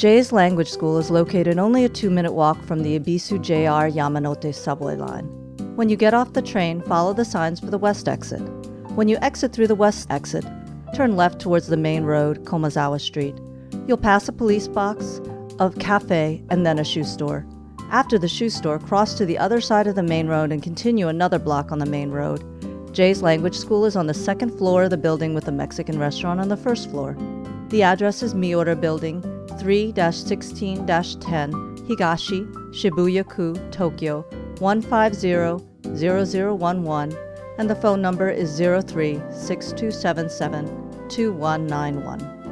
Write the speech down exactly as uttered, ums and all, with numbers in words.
J's Language School is located only a two-minute walk from the Ebisu J R Yamanote subway line. When you get off the train, follow the signs for the west exit. When you exit through the west exit, turn left towards the main road, Komazawa Street. You'll pass a police box, a cafe, and then a shoe store. After the shoe store, cross to the other side of the main road and continue another block on the main road. J's Language School is on the second floor of the building with a Mexican restaurant on the first floor. The address is Miura Building, three sixteen ten, Higashi, Shibuya-ku, Tokyo, one five zero zero zero one one, and the phone number is zero three six two seven seven two one nine one.